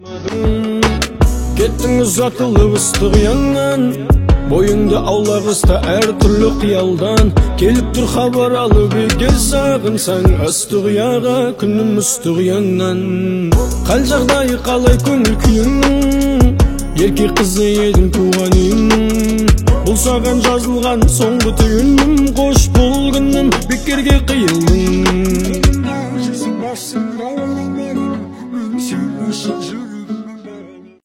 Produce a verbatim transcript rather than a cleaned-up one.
Кеттің ұзатылып ыстық яннан, бойыңды аулақ ұста әр түрлі қиялдан. Келіп тұр хабар алып егер сағынсаң, ыстық яға күнім ыстық яннан. Қал жағдайы қалай көңіл күйің, ерке қызы едің туған үйің. Бұл саған жазылған соңғы түйінім, қош бол күнім бекерге қиылдың.